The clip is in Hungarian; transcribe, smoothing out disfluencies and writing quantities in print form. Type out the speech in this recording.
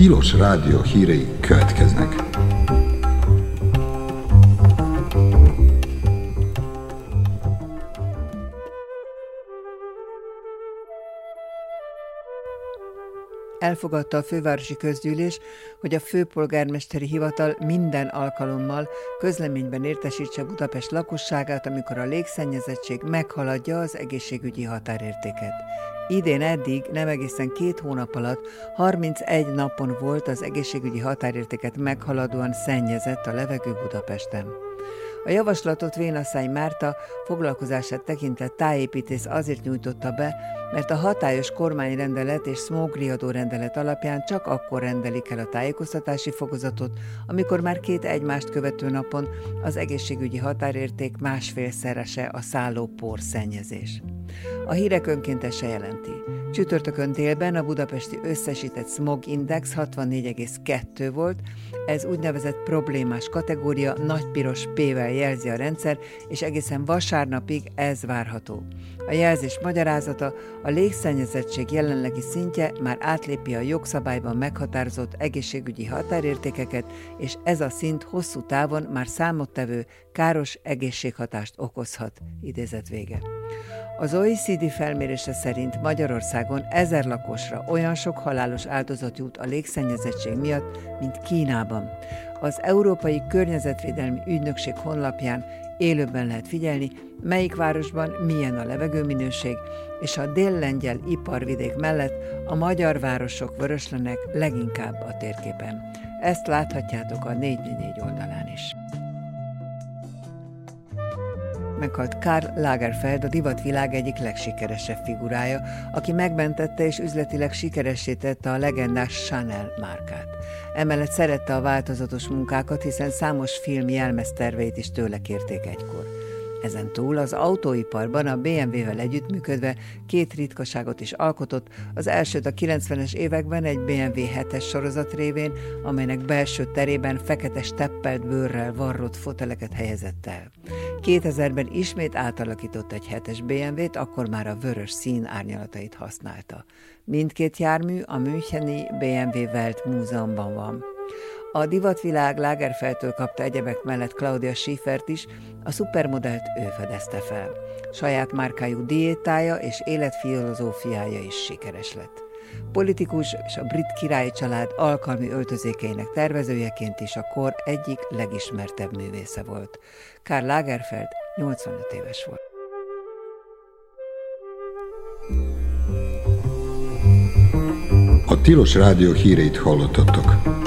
Tilos Rádió hírei következnek. Elfogadta a fővárosi közgyűlés, hogy a főpolgármesteri hivatal minden alkalommal közleményben értesítse Budapest lakosságát, amikor a légszennyezettség meghaladja az egészségügyi határértéket. Idén eddig nem egészen 2 hónap alatt 31 napon volt az egészségügyi határértéket meghaladóan szennyezett a levegő Budapesten. A javaslatot Vénaszány Márta foglalkozását tekintve tájépítész azért nyújtotta be, mert a hatályos kormányrendelet és smogriadó rendelet alapján csak akkor rendelik el a tájékoztatási fokozatot, amikor már 2 egymást követő napon az egészségügyi határérték 1,5-szerese a szálló porszennyezés. A hírek önkéntese jelenti. Csütörtökön délben a budapesti összesített smog index 64,2 volt, ez úgynevezett problémás kategória, nagy piros P-vel jelzi a rendszer, és egészen vasárnapig ez várható. A jelzés magyarázata: a légszennyezettség jelenlegi szintje már átlépi a jogszabályban meghatározott egészségügyi határértékeket, és ez a szint hosszú távon már számottevő káros egészséghatást okozhat. Idézet vége. Az OECD felmérése szerint Magyarországon 1000 lakosra olyan sok halálos áldozat jut a légszennyezettség miatt, mint Kínában. Az Európai Környezetvédelmi Ügynökség honlapján élőben lehet figyelni, melyik városban milyen a levegőminőség, és a déllengyel iparvidék mellett a magyar városok vöröslenek leginkább a térképen. Ezt láthatjátok a 444 oldalán is. Meghalt Karl Lagerfeld, a divatvilág egyik legsikeresebb figurája, aki megmentette és üzletileg sikeressé tette a legendás Chanel márkát. Emellett szerette a változatos munkákat, hiszen számos film jelmezterveit is tőle kérték egykor. Ezen túl az autóiparban a BMW-vel együttműködve 2 ritkaságot is alkotott, az elsőt a 90-es években egy BMW 7-es sorozat révén, amelynek belső terében fekete steppelt bőrrel varrott foteleket helyezett el. 2000-ben ismét átalakított egy 7-es BMW-t, akkor már a vörös szín árnyalatait használta. Mindkét jármű a müncheni BMW Welt Múzeumban van. A divatvilág Lagerfeldtől kapta egyebek mellett Claudia Schiffert is, a szupermodellt ő fedezte fel. Saját márkájú diétája és életfilozófiája is sikeres lett. Politikus és a brit királyi család alkalmi öltözékeinek tervezőjeként is a kor egyik legismertebb művésze volt. Karl Lagerfeld 85 éves volt. A Tilos Rádió híreit hallottatok.